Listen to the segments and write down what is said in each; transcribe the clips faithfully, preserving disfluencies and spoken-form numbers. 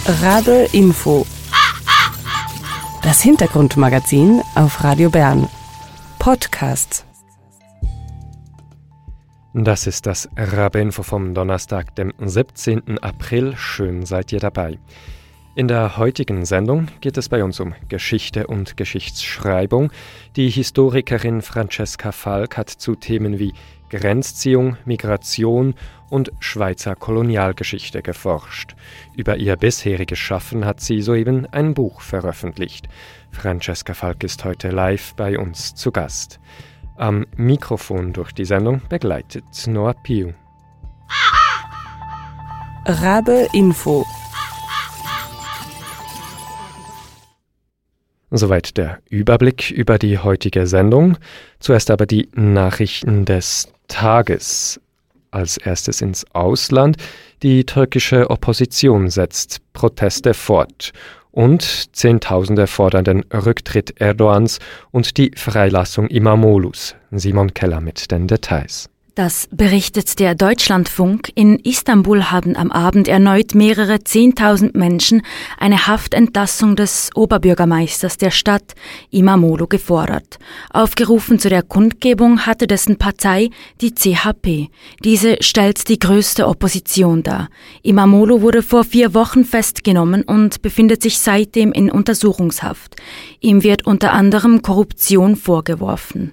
Rabe Info. Das Hintergrundmagazin auf Radio Bern. Podcasts. Das ist das Rabe Info vom Donnerstag, dem siebzehnten April. Schön seid ihr dabei. In der heutigen Sendung geht es bei uns um Geschichte und Geschichtsschreibung. Die Historikerin Francesca Falk hat zu Themen wie Grenzziehung, Migration und Schweizer Kolonialgeschichte geforscht. Über ihr bisheriges Schaffen hat sie soeben ein Buch veröffentlicht. Francesca Falk ist heute live bei uns zu Gast. Am Mikrofon durch die Sendung begleitet Noah Piu. Rabe Info. Soweit der Überblick über die heutige Sendung. Zuerst aber die Nachrichten des Tages. Als erstes ins Ausland. Die türkische Opposition setzt Proteste fort. Und Zehntausende fordern den Rücktritt Erdogans und die Freilassung İmamoğlu's. Simon Keller mit den Details. Das berichtet der Deutschlandfunk. In Istanbul haben am Abend erneut mehrere Zehntausend Menschen eine Haftentlassung des Oberbürgermeisters der Stadt, İmamoğlu, gefordert. Aufgerufen zu der Kundgebung hatte dessen Partei, die C H P. Diese stellt die größte Opposition dar. İmamoğlu wurde vor vier Wochen festgenommen und befindet sich seitdem in Untersuchungshaft. Ihm wird unter anderem Korruption vorgeworfen.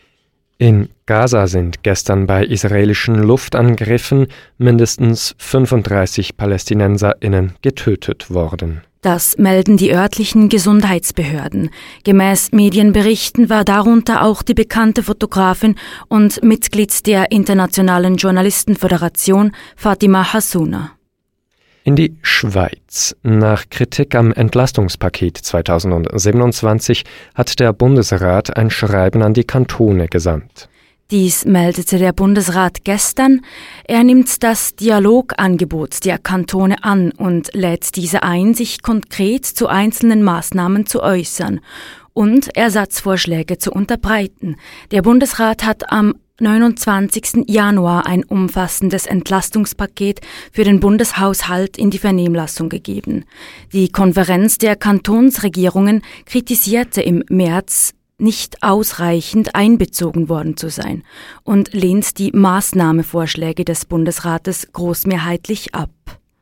In Gaza sind gestern bei israelischen Luftangriffen mindestens fünfunddreißig PalästinenserInnen getötet worden. Das melden die örtlichen Gesundheitsbehörden. Gemäß Medienberichten war darunter auch die bekannte Fotografin und Mitglied der Internationalen Journalistenföderation Fatima Hassouna. In die Schweiz. Nach Kritik am Entlastungspaket zweitausendsiebenundzwanzig hat der Bundesrat ein Schreiben an die Kantone gesandt. Dies meldete der Bundesrat gestern. Er nimmt das Dialogangebot der Kantone an und lädt diese ein, sich konkret zu einzelnen Maßnahmen zu äußern und Ersatzvorschläge zu unterbreiten. Der Bundesrat hat am neunundzwanzigsten Januar ein umfassendes Entlastungspaket für den Bundeshaushalt in die Vernehmlassung gegeben. Die Konferenz der Kantonsregierungen kritisierte im März, nicht ausreichend einbezogen worden zu sein und lehnt die Maßnahmevorschläge des Bundesrates großmehrheitlich ab.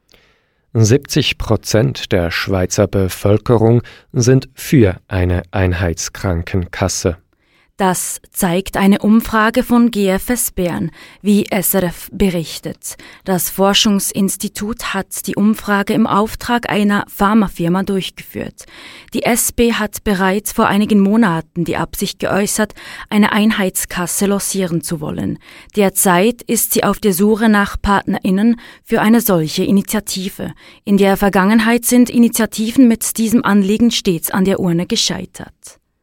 siebzig Prozent der Schweizer Bevölkerung sind für eine Einheitskrankenkasse. Das zeigt eine Umfrage von G F S Bern, wie S R F berichtet. Das Forschungsinstitut hat die Umfrage im Auftrag einer Pharmafirma durchgeführt. Die S B hat bereits vor einigen Monaten die Absicht geäußert, eine Einheitskasse lancieren zu wollen. Derzeit ist sie auf der Suche nach PartnerInnen für eine solche Initiative. In der Vergangenheit sind Initiativen mit diesem Anliegen stets an der Urne gescheitert.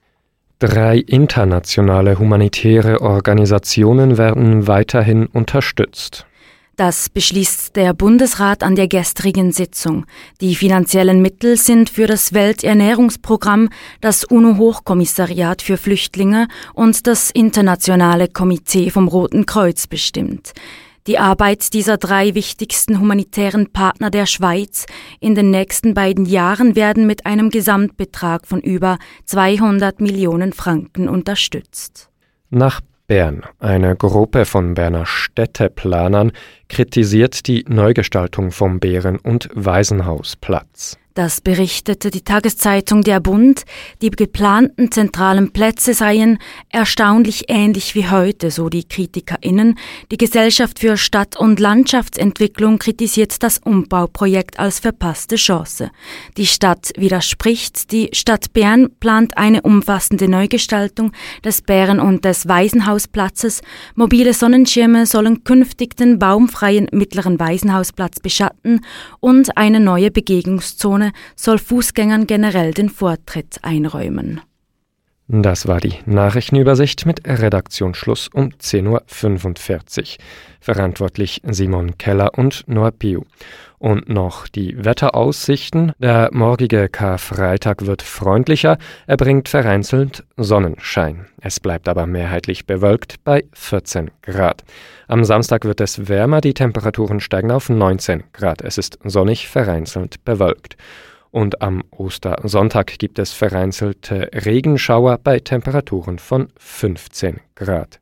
Drei internationale humanitäre Organisationen werden weiterhin unterstützt. Das beschließt der Bundesrat an der gestrigen Sitzung. Die finanziellen Mittel sind für das Welternährungsprogramm, das UNO-Hochkommissariat für Flüchtlinge und das Internationale Komitee vom Roten Kreuz bestimmt. Die Arbeit dieser drei wichtigsten humanitären Partner der Schweiz in den nächsten beiden Jahren werden mit einem Gesamtbetrag von über zweihundert Millionen Franken unterstützt. Nach Bern. Eine Gruppe von Berner Städteplanern kritisiert die Neugestaltung vom Bären- und Waisenhausplatz. Das berichtete die Tageszeitung Der Bund. Die geplanten zentralen Plätze seien erstaunlich ähnlich wie heute, so die KritikerInnen. Die Gesellschaft für Stadt- und Landschaftsentwicklung kritisiert das Umbauprojekt als verpasste Chance. Die Stadt widerspricht. Die Stadt Bern plant eine umfassende Neugestaltung des Bären- und des Waisenhausplatzes. Mobile Sonnenschirme sollen künftig den baumfreien mittleren Waisenhausplatz beschatten und eine neue Begegnungszone soll Fußgängern generell den Vortritt einräumen. Das war die Nachrichtenübersicht mit Redaktionsschluss um zehn Uhr fünfundvierzig. Verantwortlich Simon Keller und Noah Piu. Und noch die Wetteraussichten. Der morgige Karfreitag wird freundlicher, er bringt vereinzelt Sonnenschein. Es bleibt aber mehrheitlich bewölkt bei vierzehn Grad. Am Samstag wird es wärmer, die Temperaturen steigen auf neunzehn Grad. Es ist sonnig, vereinzelt bewölkt. Und am Ostersonntag gibt es vereinzelte Regenschauer bei Temperaturen von fünfzehn Grad.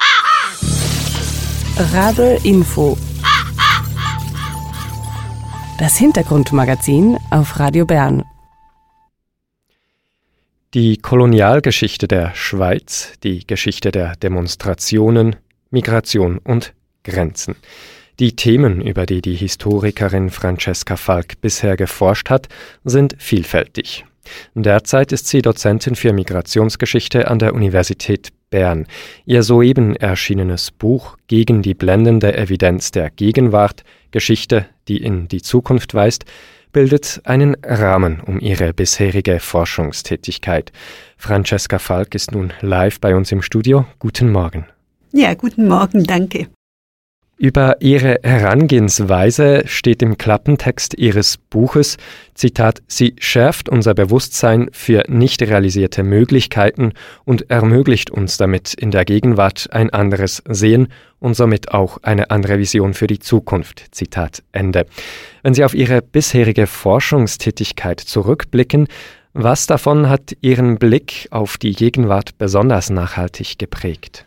Rabe Info. Das Hintergrundmagazin auf Radio Bern. Die Kolonialgeschichte der Schweiz, die Geschichte der Demonstrationen, Migration und Grenzen. Die Themen, über die die Historikerin Francesca Falk bisher geforscht hat, sind vielfältig. Derzeit ist sie Dozentin für Migrationsgeschichte an der Universität Bern. Ihr soeben erschienenes Buch »Gegen die blendende Evidenz der Gegenwart – Geschichte, die in die Zukunft weist« bildet einen Rahmen um ihre bisherige Forschungstätigkeit. Francesca Falk ist nun live bei uns im Studio. Guten Morgen. Ja, guten Morgen, danke. Über ihre Herangehensweise steht im Klappentext ihres Buches, Zitat, sie schärft unser Bewusstsein für nicht realisierte Möglichkeiten und ermöglicht uns damit in der Gegenwart ein anderes Sehen und somit auch eine andere Vision für die Zukunft. Zitat Ende. Wenn Sie auf Ihre bisherige Forschungstätigkeit zurückblicken, was davon hat Ihren Blick auf die Gegenwart besonders nachhaltig geprägt?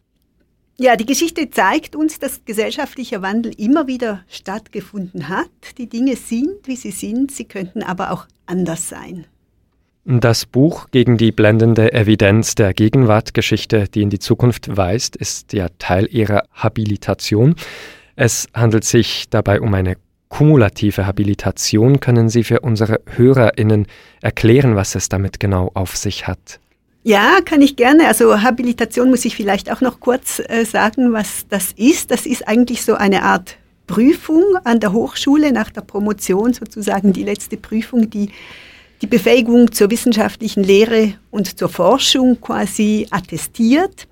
Ja, die Geschichte zeigt uns, dass gesellschaftlicher Wandel immer wieder stattgefunden hat. Die Dinge sind, wie sie sind, sie könnten aber auch anders sein. Das Buch »Gegen die blendende Evidenz der Gegenwartgeschichte, die in die Zukunft weist« ist ja Teil Ihrer Habilitation. Es handelt sich dabei um eine kumulative Habilitation. Können Sie für unsere HörerInnen erklären, was es damit genau auf sich hat? Ja, kann ich gerne. Also Habilitation muss ich vielleicht auch noch kurz äh, sagen, was das ist. Das ist eigentlich so eine Art Prüfung an der Hochschule nach der Promotion, sozusagen die letzte Prüfung, die die Befähigung zur wissenschaftlichen Lehre und zur Forschung quasi attestiert.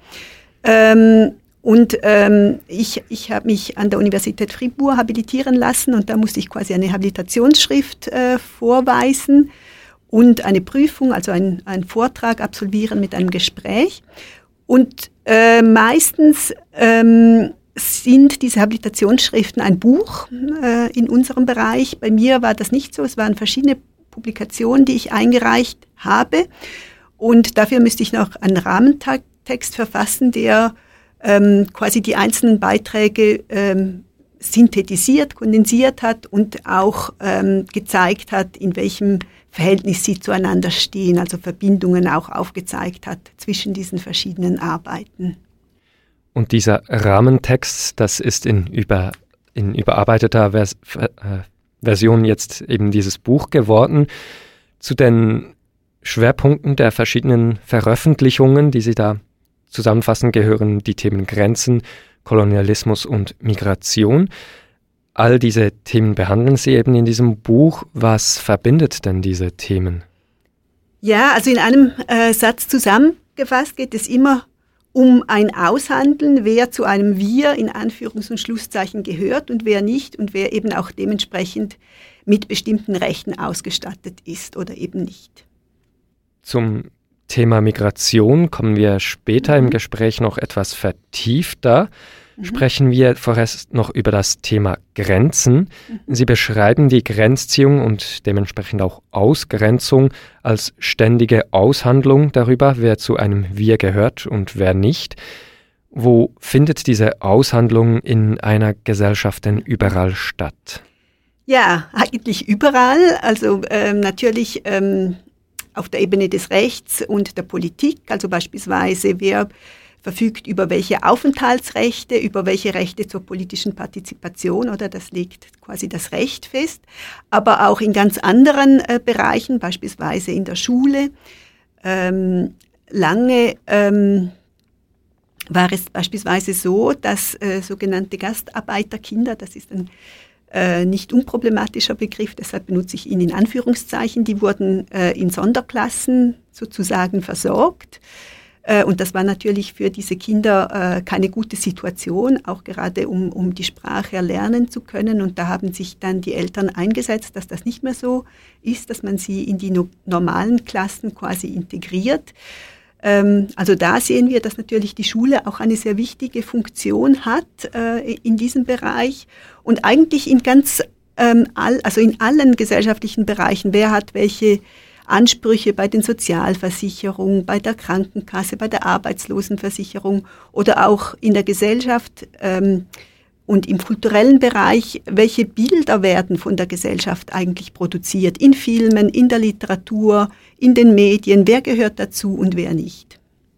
Ähm, und ähm, ich, ich habe mich an der Universität Fribourg habilitieren lassen und da musste ich quasi eine Habilitationsschrift äh, vorweisen und eine Prüfung, also ein, einen Vortrag absolvieren mit einem Gespräch. Und äh, meistens ähm, sind diese Habilitationsschriften ein Buch äh, in unserem Bereich. Bei mir war das nicht so. Es waren verschiedene Publikationen, die ich eingereicht habe. Und dafür müsste ich noch einen Rahmentext verfassen, der ähm, quasi die einzelnen Beiträge ähm, synthetisiert, kondensiert hat und auch ähm, gezeigt hat, in welchem Verhältnis sie zueinander stehen, also Verbindungen auch aufgezeigt hat zwischen diesen verschiedenen Arbeiten. Und dieser Rahmentext, das ist in, über, in überarbeiteter Vers, äh, Version jetzt eben dieses Buch geworden. Zu den Schwerpunkten der verschiedenen Veröffentlichungen, die Sie da zusammenfassen, gehören die Themen Grenzen, Kolonialismus und Migration. All diese Themen behandeln Sie eben in diesem Buch. Was verbindet denn diese Themen? Ja, also in einem äh, Satz zusammengefasst geht es immer um ein Aushandeln, wer zu einem Wir in Anführungs- und Schlusszeichen gehört und wer nicht und wer eben auch dementsprechend mit bestimmten Rechten ausgestattet ist oder eben nicht. Zum Thema Migration kommen wir später mhm. im Gespräch noch etwas vertiefter. Sprechen wir vorerst noch über das Thema Grenzen. Sie beschreiben die Grenzziehung und dementsprechend auch Ausgrenzung als ständige Aushandlung darüber, wer zu einem Wir gehört und wer nicht. Wo findet diese Aushandlung in einer Gesellschaft denn überall statt? Ja, eigentlich überall. Also ähm, natürlich ähm, auf der Ebene des Rechts und der Politik. Also beispielsweise wer verfügt über welche Aufenthaltsrechte, über welche Rechte zur politischen Partizipation, oder das legt quasi das Recht fest, aber auch in ganz anderen äh, Bereichen, beispielsweise in der Schule. Ähm, lange ähm, war es beispielsweise so, dass äh, sogenannte Gastarbeiterkinder, das ist ein äh, nicht unproblematischer Begriff, deshalb benutze ich ihn in Anführungszeichen, die wurden äh, in Sonderklassen sozusagen versorgt. Und das war natürlich für diese Kinder keine gute Situation, auch gerade um, um die Sprache erlernen zu können. Und da haben sich dann die Eltern eingesetzt, dass das nicht mehr so ist, dass man sie in die no- normalen Klassen quasi integriert. Ähm, also da sehen wir, dass natürlich die Schule auch eine sehr wichtige Funktion hat äh, in diesem Bereich und eigentlich in ganz, ähm, all, also in allen gesellschaftlichen Bereichen. Wer hat welche Ansprüche bei den Sozialversicherungen, bei der Krankenkasse, bei der Arbeitslosenversicherung oder auch in der Gesellschaft ähm, und im kulturellen Bereich, welche Bilder werden von der Gesellschaft eigentlich produziert, in Filmen, in der Literatur, in den Medien, wer gehört dazu und wer nicht.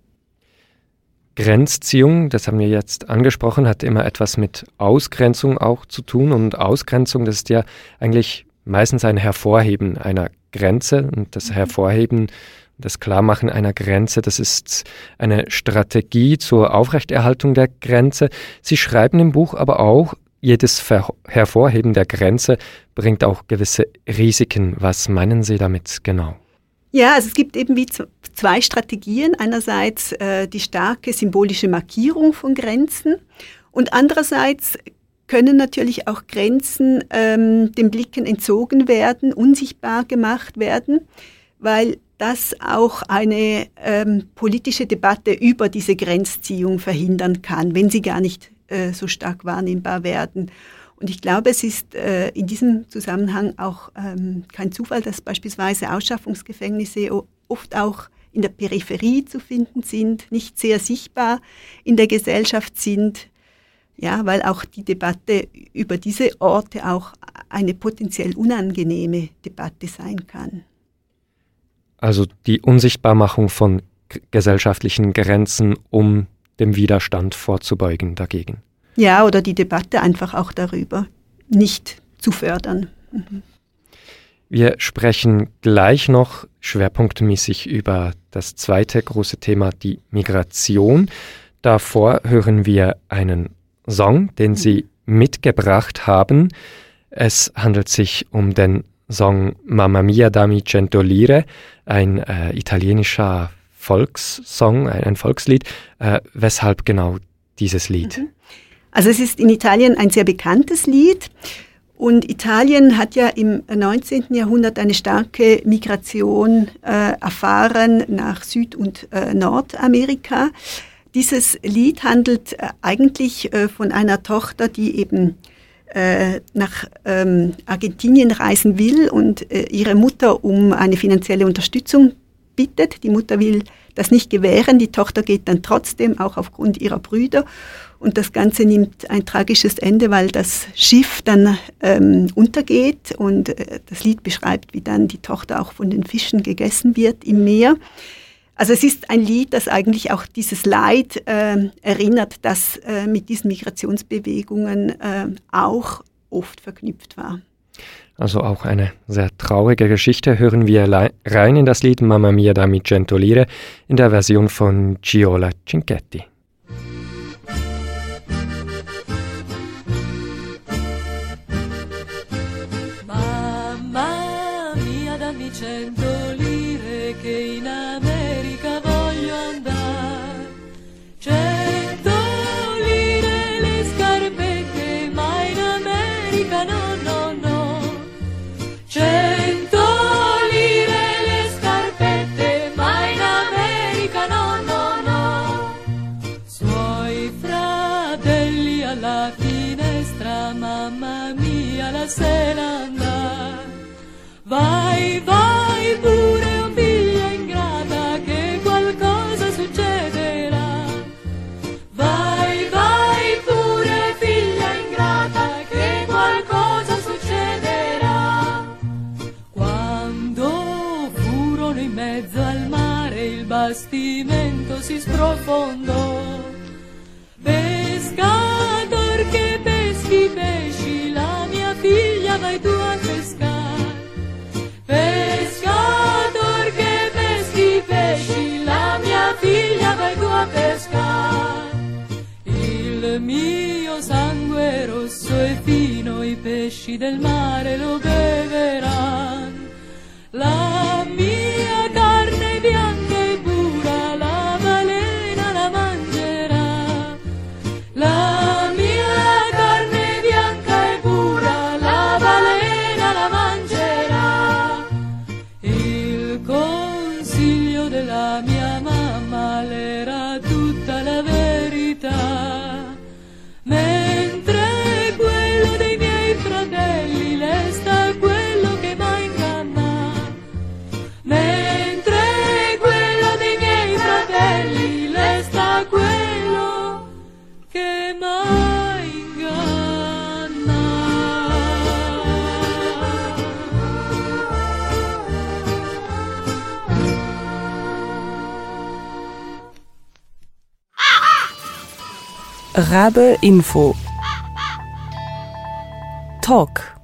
Grenzziehung, das haben wir jetzt angesprochen, hat immer etwas mit Ausgrenzung auch zu tun und Ausgrenzung, das ist ja eigentlich meistens ein Hervorheben einer Grenze und das Hervorheben, das Klarmachen einer Grenze, das ist eine Strategie zur Aufrechterhaltung der Grenze. Sie schreiben im Buch aber auch, jedes Ver- Hervorheben der Grenze bringt auch gewisse Risiken. Was meinen Sie damit genau? Ja, also es gibt eben wie zwei Strategien. Einerseits äh, die starke symbolische Markierung von Grenzen und andererseits können natürlich auch Grenzen ähm, den Blicken entzogen werden, unsichtbar gemacht werden, weil das auch eine ähm, politische Debatte über diese Grenzziehung verhindern kann, wenn sie gar nicht äh, so stark wahrnehmbar werden. Und ich glaube, es ist äh, in diesem Zusammenhang auch ähm, kein Zufall, dass beispielsweise Ausschaffungsgefängnisse oft auch in der Peripherie zu finden sind, nicht sehr sichtbar in der Gesellschaft sind. Ja, weil auch die Debatte über diese Orte auch eine potenziell unangenehme Debatte sein kann. Also die Unsichtbarmachung von g- gesellschaftlichen Grenzen, um dem Widerstand vorzubeugen dagegen. Ja, oder die Debatte einfach auch darüber nicht zu fördern. Mhm. Wir sprechen gleich noch schwerpunktmäßig über das zweite große Thema, die Migration. Davor hören wir einen Song, den Sie mitgebracht haben. Es handelt sich um den Song Mamma mia dammi cento lire, ein äh, italienischer Volkssong, ein, ein Volkslied. Äh, weshalb genau dieses Lied? Also es ist in Italien ein sehr bekanntes Lied und Italien hat ja im neunzehnten Jahrhundert eine starke Migration äh, erfahren nach Süd- und äh, Nordamerika. Dieses Lied handelt äh, eigentlich äh, von einer Tochter, die eben äh, nach ähm, Argentinien reisen will und äh, ihre Mutter um eine finanzielle Unterstützung bittet. Die Mutter will das nicht gewähren, die Tochter geht dann trotzdem, auch aufgrund ihrer Brüder. Und das Ganze nimmt ein tragisches Ende, weil das Schiff dann ähm, untergeht und äh, das Lied beschreibt, wie dann die Tochter auch von den Fischen gegessen wird im Meer. Also es ist ein Lied, das eigentlich auch dieses Leid äh, erinnert, das äh, mit diesen Migrationsbewegungen äh, auch oft verknüpft war. Also auch eine sehr traurige Geschichte. Hören wir le- rein in das Lied Mamma mia dammi cento lire in der Version von Giola Cinquetti. Mamma mia dammi cento lire che in America voglio andare. Cento lire le scarpette, ma in America no, no, no. Cento lire le scarpette, ma in America no, no, no. Suoi fratelli alla finestra, mamma mia la sera andare. Vai, vai pure, oh figlia ingrata, che qualcosa succederà. Vai, vai pure, figlia ingrata, che qualcosa succederà. Quando furono in mezzo al mare, il bastimento si sprofondò. Pescator che peschi pesci, la mia figlia vai tu a pescare. Pescator che peschi pesci, la mia figlia vai tu a pescare. Il mio sangue rosso e fino, i pesci del mare lo beveran. La mia carne bianca e pura, la balena Rabe Info Talk.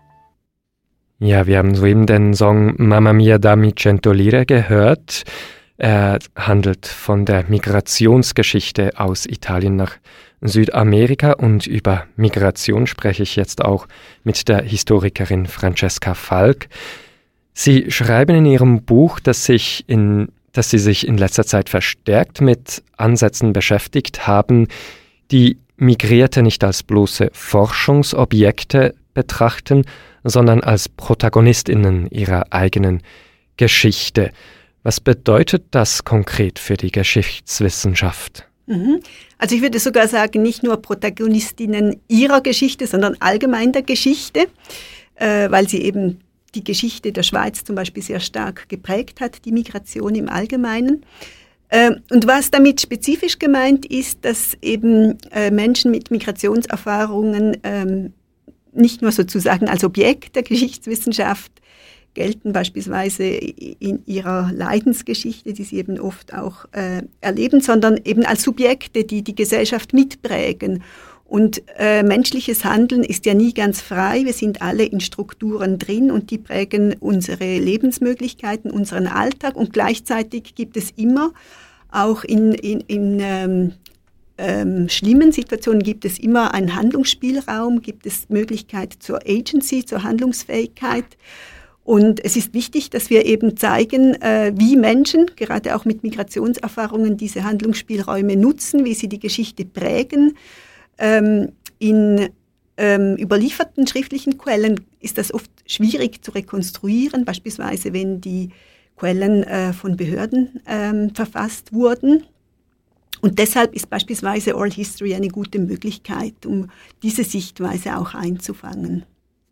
Ja, wir haben soeben den Song Mamma Mia Dammi Cento Lire gehört. Er handelt von der Migrationsgeschichte aus Italien nach Südamerika, und über Migration spreche ich jetzt auch mit der Historikerin Francesca Falk. Sie schreiben in Ihrem Buch, dass, sich in, dass Sie sich in letzter Zeit verstärkt mit Ansätzen beschäftigt haben, die Migrierte nicht als bloße Forschungsobjekte betrachten, sondern als ProtagonistInnen ihrer eigenen Geschichte. Was bedeutet das konkret für die Geschichtswissenschaft? Also ich würde sogar sagen, nicht nur Protagonistinnen ihrer Geschichte, sondern allgemein der Geschichte, äh, weil sie eben die Geschichte der Schweiz zum Beispiel sehr stark geprägt hat, die Migration im Allgemeinen. Äh, und was damit spezifisch gemeint ist, dass eben äh, Menschen mit Migrationserfahrungen ähm, nicht nur sozusagen als Objekt der Geschichtswissenschaft gelten, beispielsweise in ihrer Leidensgeschichte, die sie eben oft auch äh, erleben, sondern eben als Subjekte, die die Gesellschaft mitprägen. Und äh, menschliches Handeln ist ja nie ganz frei. Wir sind alle in Strukturen drin und die prägen unsere Lebensmöglichkeiten, unseren Alltag. Und gleichzeitig gibt es immer, auch in, in, in ähm, ähm, schlimmen Situationen, gibt es immer einen Handlungsspielraum, gibt es Möglichkeit zur Agency, zur Handlungsfähigkeit. Und es ist wichtig, dass wir eben zeigen, äh, wie Menschen, gerade auch mit Migrationserfahrungen, diese Handlungsspielräume nutzen, wie sie die Geschichte prägen. Ähm, in ähm, überlieferten schriftlichen Quellen ist das oft schwierig zu rekonstruieren, beispielsweise wenn die Quellen äh, von Behörden ähm, verfasst wurden. Und deshalb ist beispielsweise Oral History eine gute Möglichkeit, um diese Sichtweise auch einzufangen.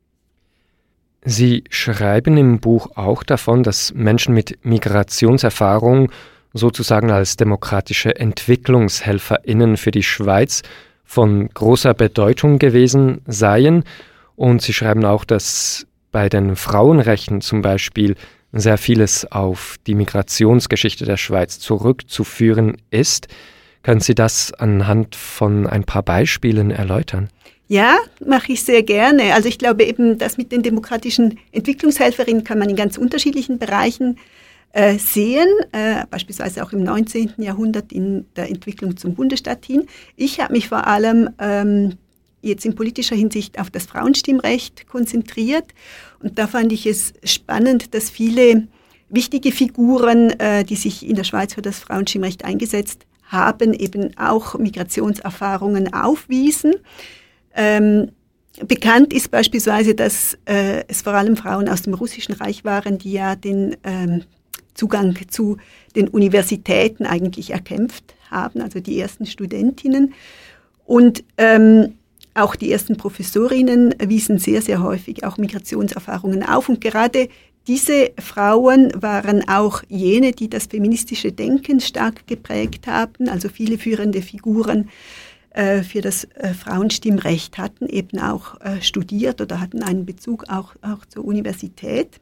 Sie schreiben im Buch auch davon, dass Menschen mit Migrationserfahrung sozusagen als demokratische EntwicklungshelferInnen für die Schweiz von großer Bedeutung gewesen seien. Und Sie schreiben auch, dass bei den Frauenrechten zum Beispiel sehr vieles auf die Migrationsgeschichte der Schweiz zurückzuführen ist. Können Sie das anhand von ein paar Beispielen erläutern? Ja, mache ich sehr gerne. Also ich glaube eben, das mit den demokratischen Entwicklungshelferinnen kann man in ganz unterschiedlichen Bereichen äh, sehen, äh, beispielsweise auch im neunzehnten Jahrhundert in der Entwicklung zum Bundesstaat hin. Ich habe mich vor allem ähm, jetzt in politischer Hinsicht auf das Frauenstimmrecht konzentriert, und da fand ich es spannend, dass viele wichtige Figuren, äh, die sich in der Schweiz für das Frauenstimmrecht eingesetzt haben, eben auch Migrationserfahrungen aufwiesen. Ähm, bekannt ist beispielsweise, dass äh, es vor allem Frauen aus dem Russischen Reich waren, die ja den ähm, Zugang zu den Universitäten eigentlich erkämpft haben, also die ersten Studentinnen. Und ähm, auch die ersten Professorinnen wiesen sehr, sehr häufig auch Migrationserfahrungen auf. Und gerade diese Frauen waren auch jene, die das feministische Denken stark geprägt haben, also viele führende Figuren für das äh, Frauenstimmrecht hatten eben auch äh, studiert oder hatten einen Bezug auch, auch zur Universität.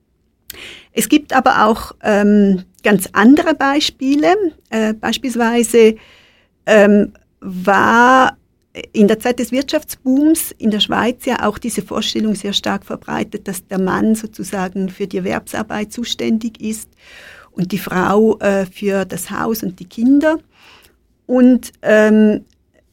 Es gibt aber auch ähm, ganz andere Beispiele. Äh, beispielsweise ähm, war in der Zeit des Wirtschaftsbooms in der Schweiz ja auch diese Vorstellung sehr stark verbreitet, dass der Mann sozusagen für die Erwerbsarbeit zuständig ist und die Frau äh, für das Haus und die Kinder. Und ähm,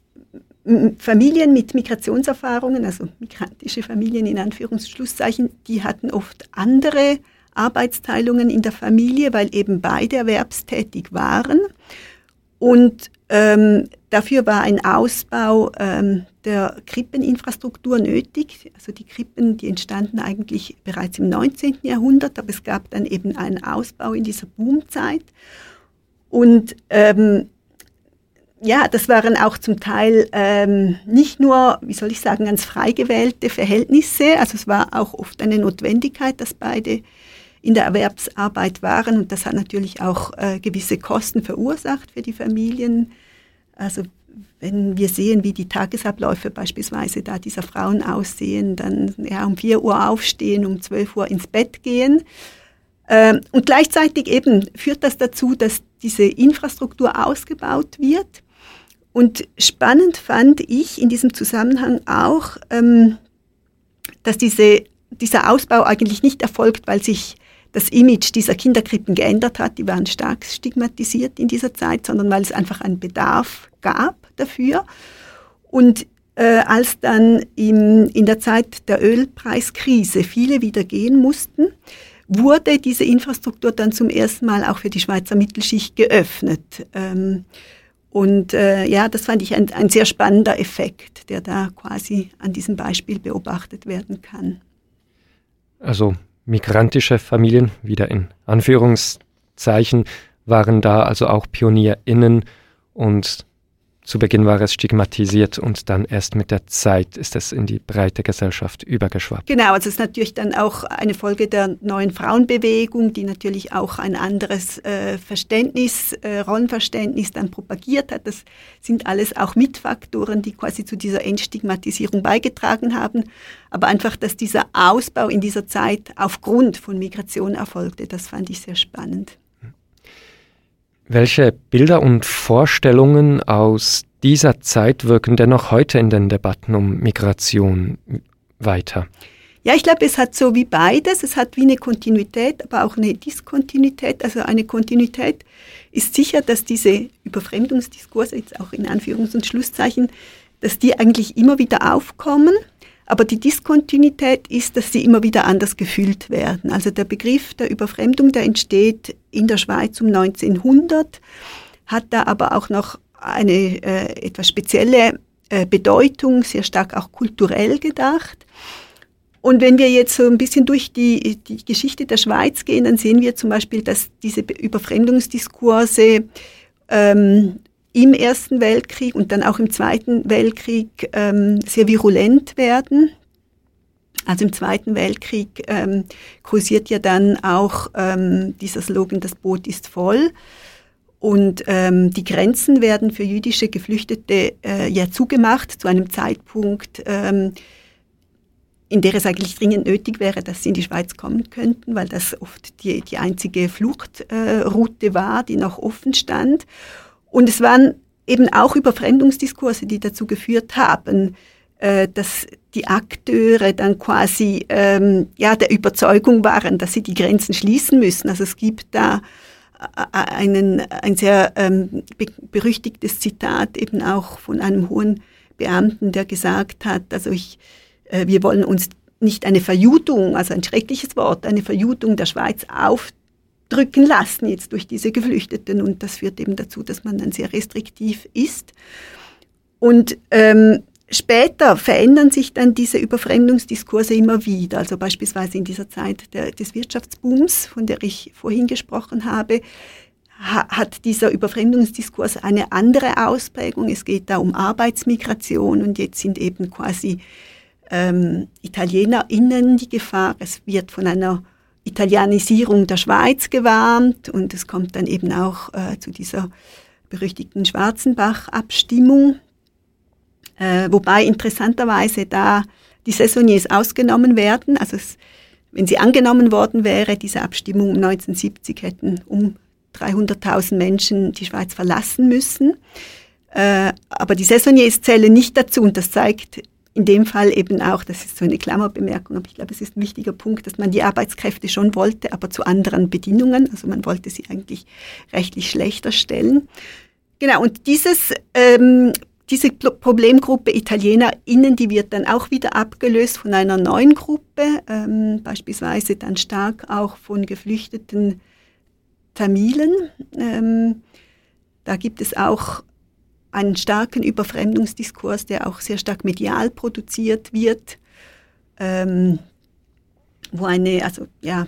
Familien mit Migrationserfahrungen, also migrantische Familien in Anführungsschlusszeichen, die hatten oft andere Arbeitsteilungen in der Familie, weil eben beide erwerbstätig waren. Und ähm, dafür war ein Ausbau ähm, der Krippeninfrastruktur nötig. Also die Krippen, die entstanden eigentlich bereits im neunzehnten Jahrhundert, aber es gab dann eben einen Ausbau in dieser Boomzeit. Und ähm, ja, das waren auch zum Teil ähm, nicht nur, wie soll ich sagen, ganz frei gewählte Verhältnisse. Also es war auch oft eine Notwendigkeit, dass beide in der Erwerbsarbeit waren. Und das hat natürlich auch äh, gewisse Kosten verursacht für die Familien. Also wenn wir sehen, wie die Tagesabläufe beispielsweise da dieser Frauen aussehen, dann ja, um vier Uhr aufstehen, um zwölf Uhr ins Bett gehen. Ähm, und gleichzeitig eben führt das dazu, dass diese Infrastruktur ausgebaut wird. Und spannend fand ich in diesem Zusammenhang auch, ähm, dass diese, dieser Ausbau eigentlich nicht erfolgt, weil sich das Image dieser Kinderkrippen geändert hat. Die waren stark stigmatisiert in dieser Zeit, sondern weil es einfach einen Bedarf gab dafür. Und äh, als dann im, in der Zeit der Ölpreiskrise viele wieder gehen mussten, wurde diese Infrastruktur dann zum ersten Mal auch für die Schweizer Mittelschicht geöffnet. Ähm, und äh, ja, das fand ich ein, ein sehr spannender Effekt, der da quasi an diesem Beispiel beobachtet werden kann. Also migrantische Familien, wieder in Anführungszeichen, waren da also auch PionierInnen und zu Beginn war es stigmatisiert und dann erst mit der Zeit ist es in die breite Gesellschaft übergeschwappt. Genau, also es ist natürlich dann auch eine Folge der neuen Frauenbewegung, die natürlich auch ein anderes äh, Verständnis, äh, Rollenverständnis dann propagiert hat. Das sind alles auch Mitfaktoren, die quasi zu dieser Entstigmatisierung beigetragen haben. Aber einfach, dass dieser Ausbau in dieser Zeit aufgrund von Migration erfolgte, das fand ich sehr spannend. Welche Bilder und Vorstellungen aus dieser Zeit wirken denn noch heute in den Debatten um Migration weiter? Ja, ich glaube, es hat so wie beides. Es hat wie eine Kontinuität, aber auch eine Diskontinuität. Also eine Kontinuität ist sicher, dass diese Überfremdungsdiskurse, jetzt auch in Anführungs- und Schlusszeichen, dass die eigentlich immer wieder aufkommen. Aber die Diskontinuität ist, dass sie immer wieder anders gefüllt werden. Also der Begriff der Überfremdung, der entsteht in der Schweiz um neunzehnhundert, hat da aber auch noch eine äh, etwas spezielle äh, Bedeutung, sehr stark auch kulturell gedacht. Und wenn wir jetzt so ein bisschen durch die, die Geschichte der Schweiz gehen, dann sehen wir zum Beispiel, dass diese Überfremdungsdiskurse ähm, im Ersten Weltkrieg und dann auch im Zweiten Weltkrieg ähm, sehr virulent werden. Also im Zweiten Weltkrieg ähm, kursiert ja dann auch ähm, dieser Slogan, das Boot ist voll. Und ähm, die Grenzen werden für jüdische Geflüchtete äh, ja zugemacht zu einem Zeitpunkt, ähm, in der es eigentlich dringend nötig wäre, dass sie in die Schweiz kommen könnten, weil das oft die, die einzige Fluchtroute äh, war, die noch offen stand. Und es waren eben auch Überfremdungsdiskurse, die dazu geführt haben, äh, dass die Akteure dann quasi ähm, ja, der Überzeugung waren, dass sie die Grenzen schließen müssen. Also es gibt da einen, ein sehr ähm, be- berüchtigtes Zitat eben auch von einem hohen Beamten, der gesagt hat, also ich, äh, wir wollen uns nicht eine Verjutung, also ein schreckliches Wort, eine Verjutung der Schweiz aufdrücken drücken lassen jetzt durch diese Geflüchteten, und das führt eben dazu, dass man dann sehr restriktiv ist. Und ähm, später verändern sich dann diese Überfremdungsdiskurse immer wieder, also beispielsweise in dieser Zeit der, des Wirtschaftsbooms, von der ich vorhin gesprochen habe, ha, hat dieser Überfremdungsdiskurs eine andere Ausprägung. Es geht da um Arbeitsmigration und jetzt sind eben quasi ähm, ItalienerInnen die Gefahr. Es wird von einer Italianisierung der Schweiz gewarnt und es kommt dann eben auch äh, zu dieser berüchtigten Schwarzenbach-Abstimmung, äh, wobei interessanterweise da die Saisonniers ausgenommen werden. Also es, wenn sie angenommen worden wäre, diese Abstimmung um neunzehnhundertsiebzig, hätten um dreihunderttausend Menschen die Schweiz verlassen müssen. Äh, aber die Saisonniers zählen nicht dazu und das zeigt in dem Fall eben auch, das ist so eine Klammerbemerkung, aber ich glaube, es ist ein wichtiger Punkt, dass man die Arbeitskräfte schon wollte, aber zu anderen Bedingungen. Also man wollte sie eigentlich rechtlich schlechter stellen. Genau, und dieses, ähm, diese Problemgruppe ItalienerInnen, die wird dann auch wieder abgelöst von einer neuen Gruppe, ähm, beispielsweise dann stark auch von geflüchteten Tamilen. Ähm, da gibt es auch einen starken Überfremdungsdiskurs, der auch sehr stark medial produziert wird, ähm, wo eine, also ja,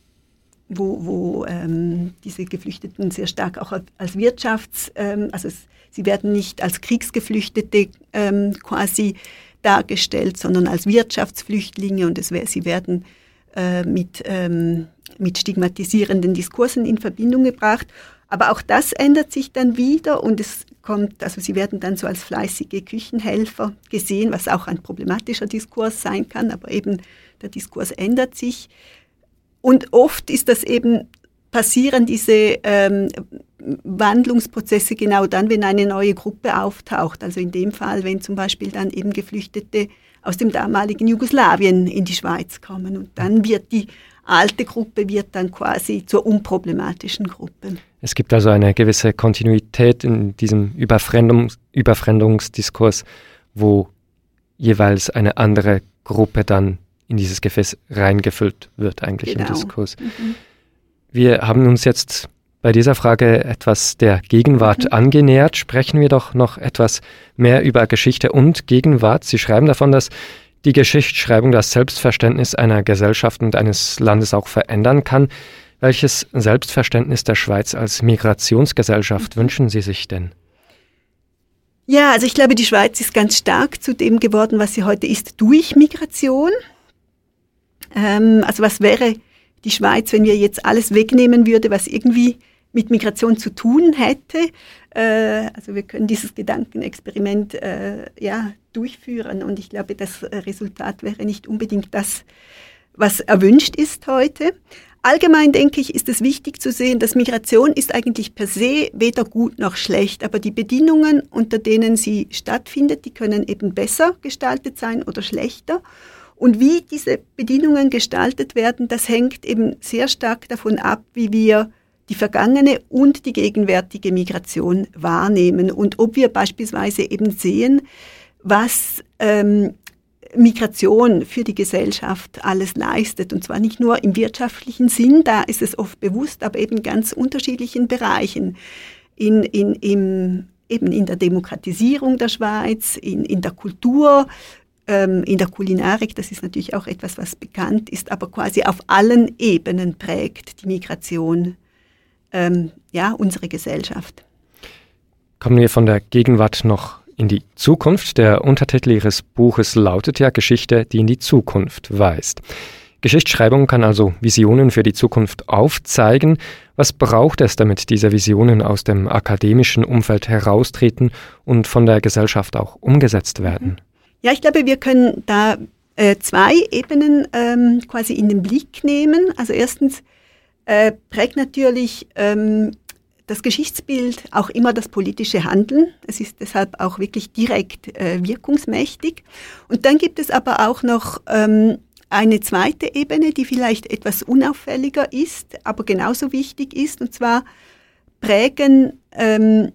wo, wo ähm, diese Geflüchteten sehr stark auch als Wirtschafts, ähm, also es, sie werden nicht als Kriegsgeflüchtete ähm, quasi dargestellt, sondern als Wirtschaftsflüchtlinge und es, sie werden äh, mit, ähm, mit stigmatisierenden Diskursen in Verbindung gebracht. Aber auch das ändert sich dann wieder und es kommt, also sie werden dann so als fleißige Küchenhelfer gesehen, was auch ein problematischer Diskurs sein kann, aber eben der Diskurs ändert sich. Und oft ist das eben passieren diese ähm, Wandlungsprozesse genau dann, wenn eine neue Gruppe auftaucht. Also in dem Fall, wenn zum Beispiel dann eben Geflüchtete aus dem damaligen Jugoslawien in die Schweiz kommen. Und dann wird die alte Gruppe wird dann quasi zur unproblematischen Gruppe. Es gibt also eine gewisse Kontinuität in diesem Überfremdungs- Überfremdungsdiskurs, wo jeweils eine andere Gruppe dann in dieses Gefäß reingefüllt wird, eigentlich genau. im Diskurs. Mhm. Wir haben uns jetzt bei dieser Frage etwas der Gegenwart mhm. angenähert. Sprechen wir doch noch etwas mehr über Geschichte und Gegenwart. Sie schreiben davon, dass die Geschichtsschreibung das Selbstverständnis einer Gesellschaft und eines Landes auch verändern kann. Welches Selbstverständnis der Schweiz als Migrationsgesellschaft mhm. wünschen Sie sich denn? Ja, also ich glaube, die Schweiz ist ganz stark zu dem geworden, was sie heute ist, durch Migration. Ähm, also was wäre die Schweiz, wenn wir jetzt alles wegnehmen würden, was irgendwie mit Migration zu tun hätte? Äh, also wir können dieses Gedankenexperiment äh, ja, durchführen und ich glaube, das Resultat wäre nicht unbedingt das, was erwünscht ist heute. Allgemein denke ich, ist es wichtig zu sehen, dass Migration ist eigentlich per se weder gut noch schlecht, aber die Bedingungen, unter denen sie stattfindet, die können eben besser gestaltet sein oder schlechter. Und wie diese Bedingungen gestaltet werden, das hängt eben sehr stark davon ab, wie wir die vergangene und die gegenwärtige Migration wahrnehmen und ob wir beispielsweise eben sehen, was ähm, Migration für die Gesellschaft alles leistet. Und zwar nicht nur im wirtschaftlichen Sinn, da ist es oft bewusst, aber eben in ganz unterschiedlichen Bereichen. In, in, im, eben in der Demokratisierung der Schweiz, in, in der Kultur, ähm, in der Kulinarik, das ist natürlich auch etwas, was bekannt ist, aber quasi auf allen Ebenen prägt die Migration ähm, ja, unsere Gesellschaft. Kommen wir von der Gegenwart noch in die Zukunft. Der Untertitel Ihres Buches lautet ja Geschichte, die in die Zukunft weist. Geschichtsschreibung kann also Visionen für die Zukunft aufzeigen. Was braucht es, damit diese Visionen aus dem akademischen Umfeld heraustreten und von der Gesellschaft auch umgesetzt werden? Ja, ich glaube, wir können da äh, zwei Ebenen ähm, quasi in den Blick nehmen. Also erstens äh, prägt natürlich ähm, das Geschichtsbild auch immer das politische Handeln. Es ist deshalb auch wirklich direkt äh, wirkungsmächtig. Und dann gibt es aber auch noch ähm, eine zweite Ebene, die vielleicht etwas unauffälliger ist, aber genauso wichtig ist. Und zwar prägen, ähm,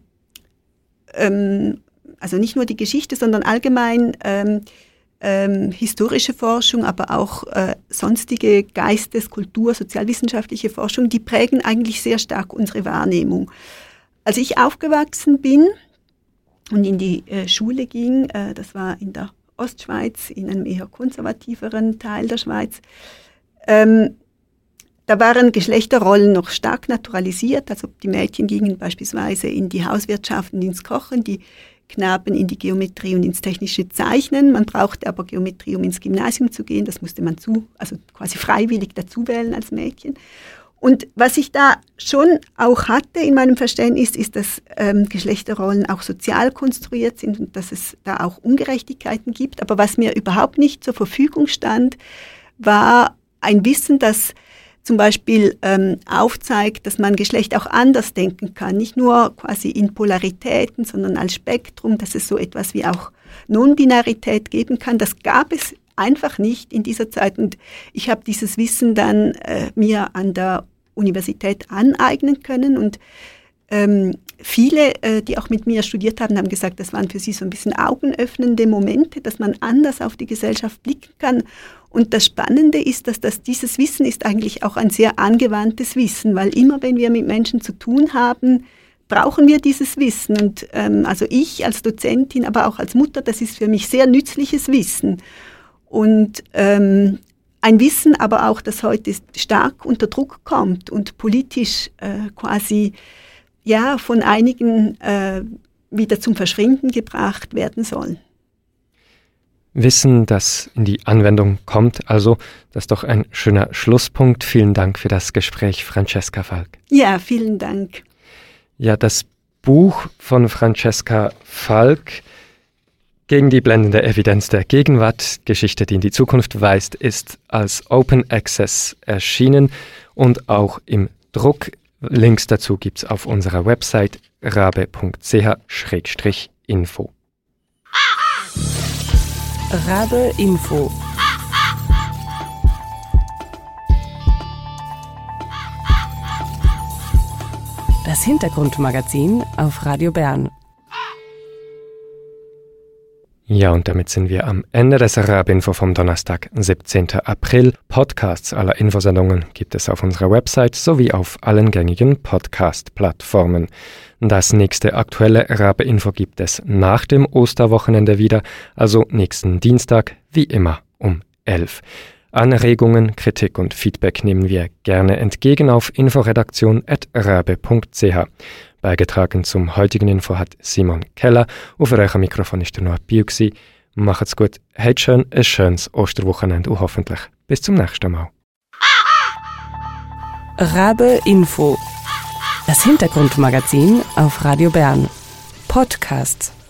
ähm, also nicht nur die Geschichte, sondern allgemein ähm, ähm, historische Forschung, aber auch äh, sonstige Geistes-, Kultur-, sozialwissenschaftliche Forschung, die prägen eigentlich sehr stark unsere Wahrnehmung. Als ich aufgewachsen bin und in die äh, Schule ging, äh, das war in der Ostschweiz, in einem eher konservativeren Teil der Schweiz, ähm, da waren Geschlechterrollen noch stark naturalisiert. Also die Mädchen gingen beispielsweise in die Hauswirtschaft und ins Kochen, die Knaben in die Geometrie und ins technische Zeichnen. Man brauchte aber Geometrie, um ins Gymnasium zu gehen. Das musste man zu, also quasi freiwillig dazu wählen als Mädchen. Und was ich da schon auch hatte in meinem Verständnis, ist, dass ähm, Geschlechterrollen auch sozial konstruiert sind und dass es da auch Ungerechtigkeiten gibt. Aber was mir überhaupt nicht zur Verfügung stand, war ein Wissen, das zum Beispiel ähm, aufzeigt, dass man Geschlecht auch anders denken kann. Nicht nur quasi in Polaritäten, sondern als Spektrum, dass es so etwas wie auch Non-Binarität geben kann. Das gab es einfach nicht in dieser Zeit. Und ich habe dieses Wissen dann äh, mir an der Universität aneignen können. Und ähm, viele, äh, die auch mit mir studiert haben, haben gesagt, das waren für sie so ein bisschen augenöffnende Momente, dass man anders auf die Gesellschaft blicken kann. Und das Spannende ist, dass das, dieses Wissen ist eigentlich auch ein sehr angewandtes Wissen, weil immer, wenn wir mit Menschen zu tun haben, brauchen wir dieses Wissen. Und ähm, also ich als Dozentin, aber auch als Mutter, das ist für mich sehr nützliches Wissen. Und ähm, ein Wissen aber auch, das heute stark unter Druck kommt und politisch äh, quasi ja, von einigen äh, wieder zum Verschwinden gebracht werden soll. Wissen, das in die Anwendung kommt. Also, das ist doch ein schöner Schlusspunkt. Vielen Dank für das Gespräch, Francesca Falk. Ja, vielen Dank. Ja, das Buch von Francesca Falk, Gegen die blendende Evidenz der Gegenwart, Geschichte, die in die Zukunft weist, ist als Open Access erschienen und auch im Druck. Links dazu gibt es auf unserer Website rabe punkt c h schrägstrich info. Rabe Info. Das Hintergrundmagazin auf Radio Bern. Ja, und damit sind wir am Ende des Rabe-Info vom Donnerstag, siebzehnten April. Podcasts aller Infosendungen gibt es auf unserer Website sowie auf allen gängigen Podcast-Plattformen. Das nächste aktuelle Rabe-Info gibt es nach dem Osterwochenende wieder, also nächsten Dienstag, wie immer um elf. Anregungen, Kritik und Feedback nehmen wir gerne entgegen auf inforedaktion at rabe punkt c h. Beigetragen zum heutigen Info hat Simon Keller. Auf eurem Mikrofon ist der Noah Biu. Macht's gut, habt schön ein schönes Osterwochenende und hoffentlich bis zum nächsten Mal. Rabe Info. Das Hintergrundmagazin auf Radio Bern. Podcasts.